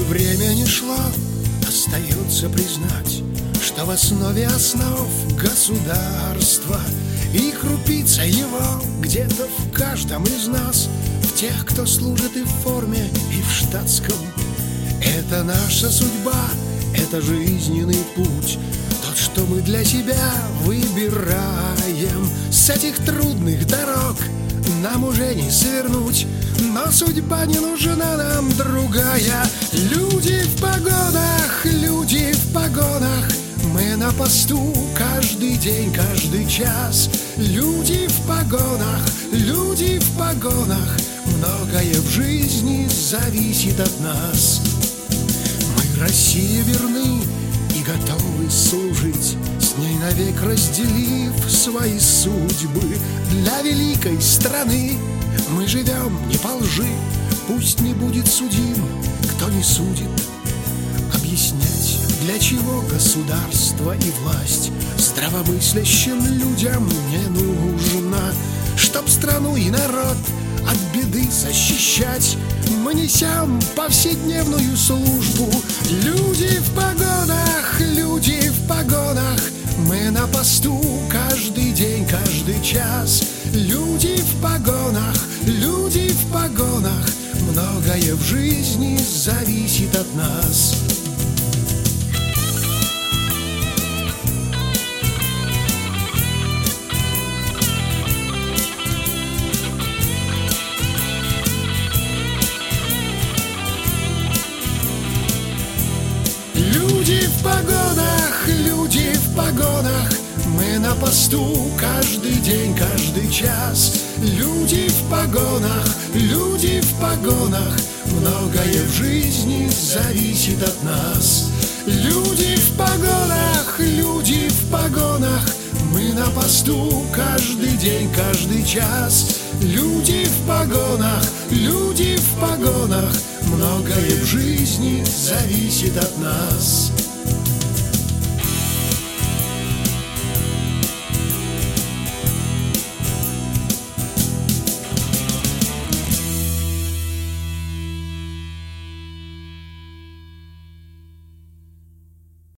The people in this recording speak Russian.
время не шло, остается признать, что в основе основ государства и крупица его где-то в каждом из нас, в тех, кто служит и в форме, и в штатском. Это наша судьба, это жизненный путь, тот, что мы для себя выбираем. С этих трудных дорог нам уже не свернуть, но судьба не нужна нам другая. Люди в погонах, люди в погонах, мы на посту каждый день, каждый час. Люди в погонах, люди в погонах, многое в жизни зависит от нас. Мы России верны и готовы служить, с ней навек разделив свои судьбы. Для великой страны мы живем не по лжи, пусть не будет судим, кто не судит. Объяснять, для чего государство и власть здравомыслящим людям не нужно. Чтоб страну и народ от беды защищать, мы несем повседневную службу. Люди в погонах, люди в погонах, мы на посту каждый день, каждый час. Люди в погонах, люди в погонах, многое в жизни зависит от нас. Люди в погонах, люди в погонах, мы на посту каждый день, каждый час. Люди в погонах, люди в погонах, многое в жизни зависит от нас. Люди в погонах, люди в погонах, мы на посту каждый день, каждый час. Люди в погонах, люди в погонах, многое в жизни зависит от нас.